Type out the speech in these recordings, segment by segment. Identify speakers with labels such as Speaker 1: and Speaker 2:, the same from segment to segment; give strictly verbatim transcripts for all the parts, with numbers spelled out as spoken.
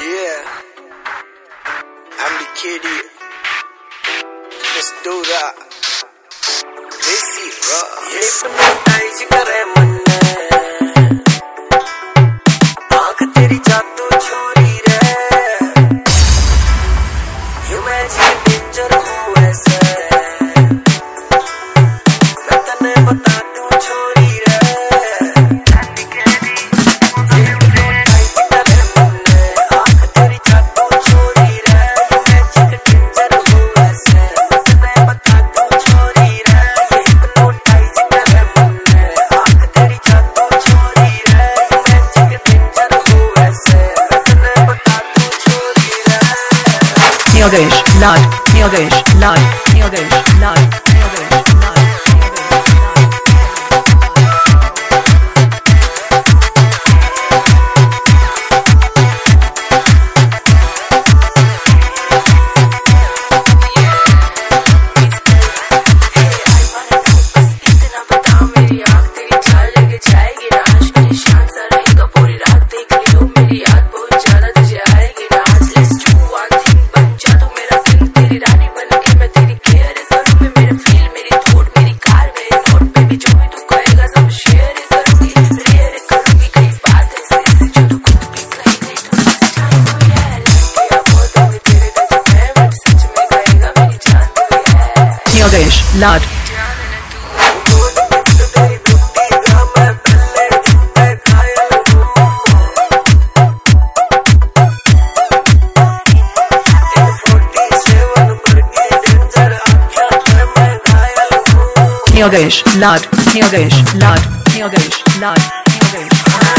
Speaker 1: Yeah, I'm the kid here. Let's do that. Desi rock. Hypnotize करे मन ने, आँख तेरी जादू छोरी रे, यूं मैं जी डेंजर हूँ ऐसे, मैं तने बता दूँ छोरी रे.
Speaker 2: Yogesh Lad, Yogesh Lad, Yogesh Lad, Yogesh Lad. Yogesh Lad. Yogesh Lad, Yogesh Lad, Yogesh Lad, Yogesh Lad.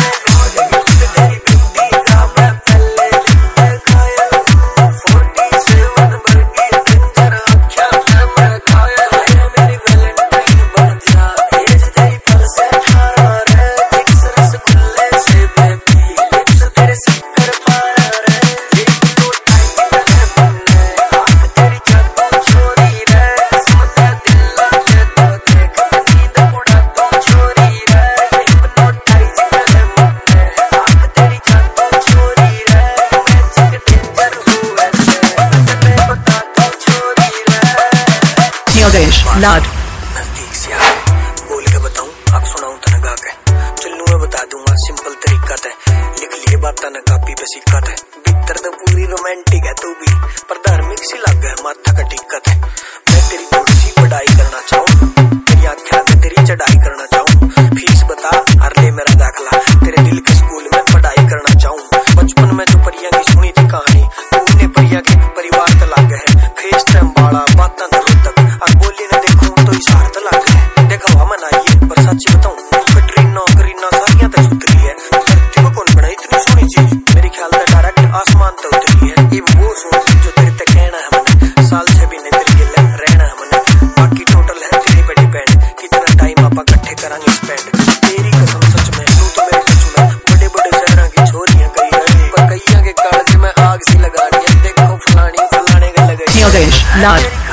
Speaker 2: Yogesh Lad.
Speaker 1: नजदीक से आके बोल के बताऊं, अब सुनाऊं तो न गा के, चलूं मैं बता दूंगा सिंपल तरीका है, लिख लिए बातें न कापी पे सीखा है, भीतर तो पूरी रोमांटिक है तू भी, पर धार्मिक सी लग है माथा का टिक्का है. मैं तेरी थोड़ी सी पढ़ाई करना चाहूँ, तेरी आँखें में तेरी चढ़ाई करना चाहूँ, फीस बता हर ले मेरा दाखला, तेरे दिल के स्कूल में पढ़ाई करना चाहूँ. बचपन में जो परिया की सुनी थी कहानी, तूने परिया के परिवार का लाग है, फेस बाड़ा बाता तक बोली ने देखूं तो इशार तो लग है, देखा हुआ मनाइए पर सच बताऊं कटरीना करीना सारियां तक उतरी है, धरती को कौन बनाई इतनी सोनी चीज, मेरे ख्याल से डायरेक्ट आसमान तक उतरी है. ये वो सोच जो तेरे तक कहना है मने, साल से भी नहीं तेरे गिल रहना है मने, बाकी टोटल है तेरे पे डिपेंड, कितना टाइम आप इकट्ठे करांगे स्पेंड. तेरी कसम सच में तू तो मेरे चुना, बड़े बड़े शहरों की छोरियां करी रही, पर कईयां के कागज में आग सी लगा रही है, देखो फलानी फलाने के लगे.
Speaker 2: Yogesh Lad.